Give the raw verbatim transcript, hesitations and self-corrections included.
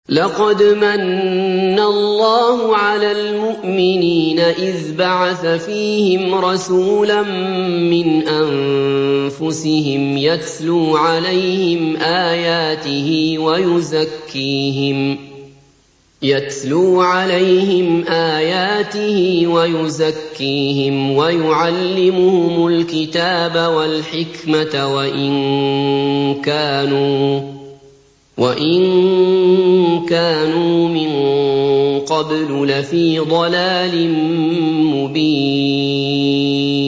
لَقَدْ مَنَّ اللَّهُ عَلَى الْمُؤْمِنِينَ إِذْ بَعَثَ فِيهِمْ رَسُولًا مِّنْ أَنفُسِهِمْ يَتْلُو عَلَيْهِمْ آيَاتِهِ وَيُزَكِّيهِمْ يَتْلُو عَلَيْهِمْ آيَاتِهِ وَيُزَكِّيهِمْ وَيُعَلِّمُهُمُ الْكِتَابَ وَالْحِكْمَةَ وَإِن كَانُوا وَإِن كَانُوا مِن قَبْلُ لَفِي ضَلَالٍ مُّبِينٍ